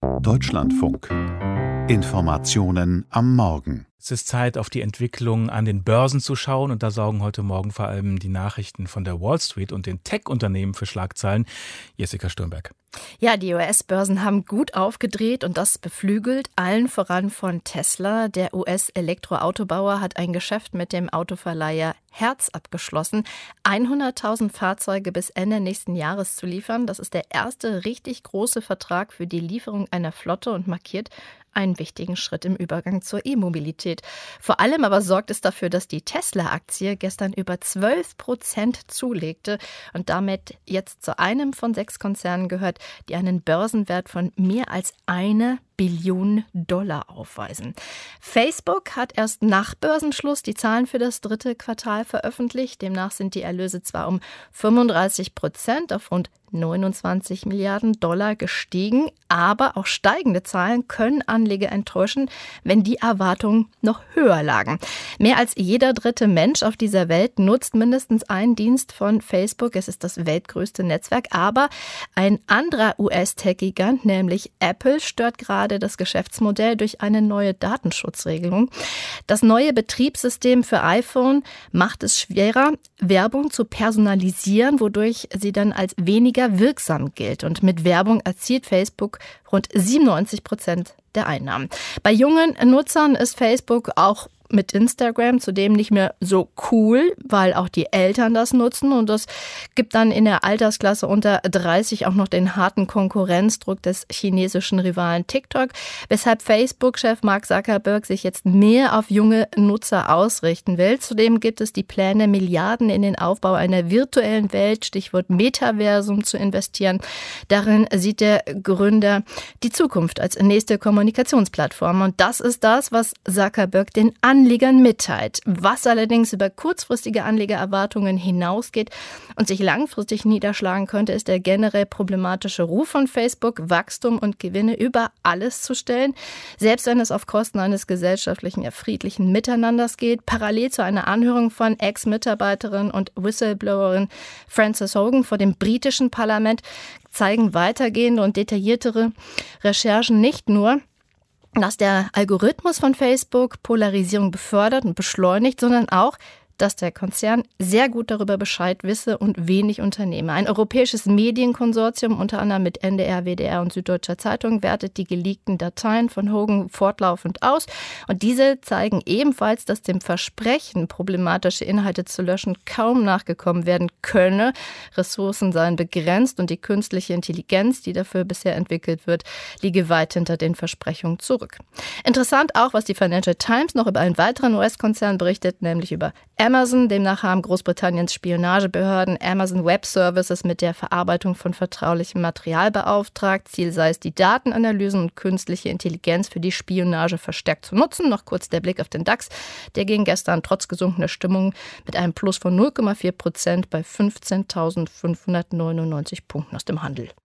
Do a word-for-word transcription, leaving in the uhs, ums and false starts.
Deutschlandfunk. Informationen am Morgen. Es ist Zeit, auf die Entwicklung an den Börsen zu schauen, und da sorgen heute Morgen vor allem die Nachrichten von der Wall Street und den Tech-Unternehmen für Schlagzeilen. Jessica Stürnberg. Ja, die U S-Börsen haben gut aufgedreht und das beflügelt, allen voran von Tesla. Der U S-Elektroautobauer hat ein Geschäft mit dem Autoverleiher Hertz abgeschlossen, hunderttausend Fahrzeuge bis Ende nächsten Jahres zu liefern. Das ist der erste richtig große Vertrag für die Lieferung einer Flotte und markiert einen wichtigen Schritt im Übergang zur E-Mobilität. Vor allem aber sorgt es dafür, dass die Tesla-Aktie gestern über zwölf Prozent zulegte und damit jetzt zu einem von sechs Konzernen gehört, die einen Börsenwert von mehr als eine Billion Dollar aufweisen. Facebook hat erst nach Börsenschluss die Zahlen für das dritte Quartal veröffentlicht. Demnach sind die Erlöse zwar um fünfunddreißig Prozent auf rund neunundzwanzig Milliarden Dollar gestiegen, aber auch steigende Zahlen können Anleger enttäuschen, wenn die Erwartungen noch höher lagen. Mehr als jeder dritte Mensch auf dieser Welt nutzt mindestens einen Dienst von Facebook. Es ist das weltgrößte Netzwerk, aber ein anderer U S-Tech-Gigant, nämlich Apple, stört gerade das Geschäftsmodell durch eine neue Datenschutzregelung. Das neue Betriebssystem für iPhone macht es schwerer, Werbung zu personalisieren, wodurch sie dann als weniger wirksam gilt. Und mit Werbung erzielt Facebook rund siebenundneunzig Prozent der Einnahmen. Bei jungen Nutzern ist Facebook auch mit Instagram zudem nicht mehr so cool, weil auch die Eltern das nutzen, und das gibt dann in der Altersklasse unter dreißig auch noch den harten Konkurrenzdruck des chinesischen Rivalen TikTok, weshalb Facebook-Chef Mark Zuckerberg sich jetzt mehr auf junge Nutzer ausrichten will. Zudem gibt es die Pläne, Milliarden in den Aufbau einer virtuellen Welt, Stichwort Metaversum, zu investieren. Darin sieht der Gründer die Zukunft als nächste Kommunikationsplattform, und das ist das, was Zuckerberg den Anlegern mitteilt. Was allerdings über kurzfristige Anlegererwartungen hinausgeht und sich langfristig niederschlagen könnte, ist der generell problematische Ruf von Facebook, Wachstum und Gewinne über alles zu stellen, selbst wenn es auf Kosten eines gesellschaftlichen, ja, friedlichen Miteinanders geht. Parallel zu einer Anhörung von Ex-Mitarbeiterin und Whistleblowerin Frances Hogan vor dem britischen Parlament zeigen weitergehende und detailliertere Recherchen nicht nur, dass der Algorithmus von Facebook Polarisierung befördert und beschleunigt, sondern auch, dass der Konzern sehr gut darüber Bescheid wisse und wenig unternehme. Ein europäisches Medienkonsortium, unter anderem mit N D R, W D R und Süddeutscher Zeitung, wertet die geleakten Dateien von Hogan fortlaufend aus. Und diese zeigen ebenfalls, dass dem Versprechen, problematische Inhalte zu löschen, kaum nachgekommen werden könne. Ressourcen seien begrenzt und die künstliche Intelligenz, die dafür bisher entwickelt wird, liege weit hinter den Versprechungen zurück. Interessant auch, was die Financial Times noch über einen weiteren U S-Konzern berichtet, nämlich über Amazon. Demnach haben Großbritanniens Spionagebehörden Amazon Web Services mit der Verarbeitung von vertraulichem Material beauftragt. Ziel sei es, die Datenanalysen und künstliche Intelligenz für die Spionage verstärkt zu nutzen. Noch kurz der Blick auf den DAX. Der ging gestern trotz gesunkener Stimmung mit einem Plus von null Komma vier Prozent bei fünfzehntausendfünfhundertneunundneunzig Punkten aus dem Handel.